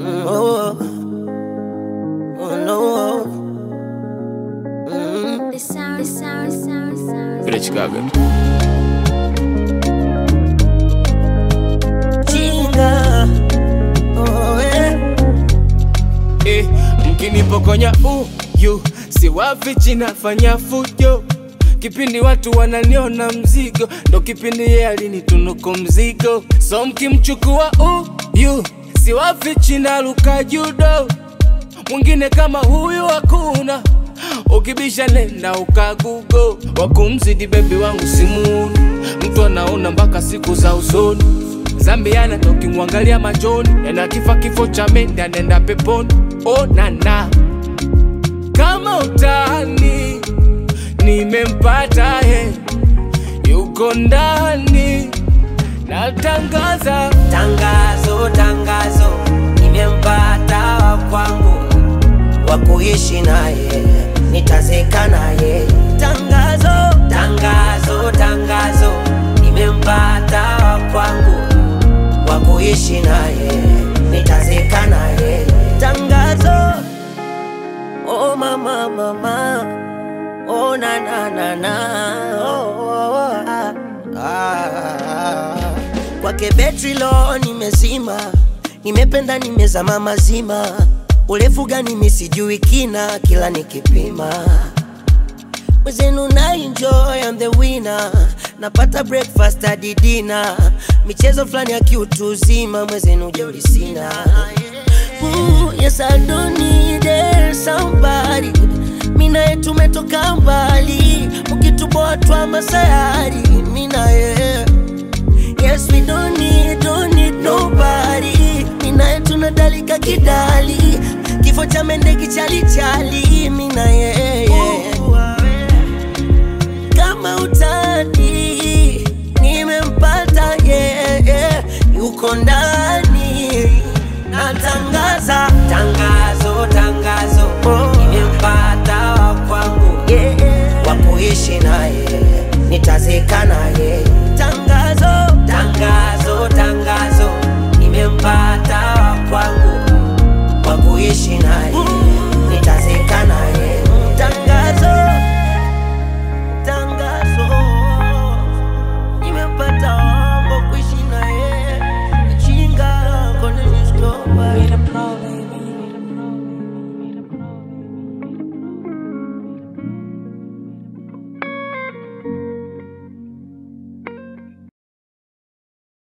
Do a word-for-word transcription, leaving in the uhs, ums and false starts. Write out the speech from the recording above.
Mm, oh, oh no. Mm. The sound, the sound, the sound, the sound. Vile Chicago. Chinga. Oh, yeah. Eh, mkinipokonya uyu si wafichi nafanya fujo. Kipindi watu wananiona mzigo, ndo kipindi yeye alinitunuku mzigo. So mkimchukua uyu si wafichi naruka judo. Mwingine kama huyu hakuna, ukibisha nenda ukagugo. Wakumzidi baby wangu simuni, mtu anaona mpaka siku za usoni. Zambiana toki mwangalia machoni, ena kifa kifo cha mende anenda peponi. Oh nana, kama utani nimempata he, yuko ndani natangaza. Tangazo, tangazo, nimempata wa kwangu, wa kuishi naye, nitazeka naye. Tangazo, tangazo, tangazo, nimempata wa kwangu, wa kuishi naye, nitazeka naye. Tangazo, oh mama mama, oh na na na na, oh, oh, oh, ah, ah. Kwake betri lo nimezima, nimependa nimezama mazima. Urefu gani mimi sijui kina, kila nikipima. Mwezenu na enjoy, I'm the winner. Napata breakfast hadi dinner. Michezo flani ya kiutu zima, mwezenu jeuri sina. Ooh, yes I don't need it, somebody. Mina yetu metoka mbali, mukituboa twa masayari. Mina ye, yes we don't need, don't need nobody. Mina yetu nadalika kidali, kifo cha mende kichali chali. Mina ye, kama utani nimempata ye, yeah. Yuko ndani natangaza. Tangazo, tangazo, oh. Nimempata wa kwangu, yeah. Wa kuishi naye, nitazeka naye.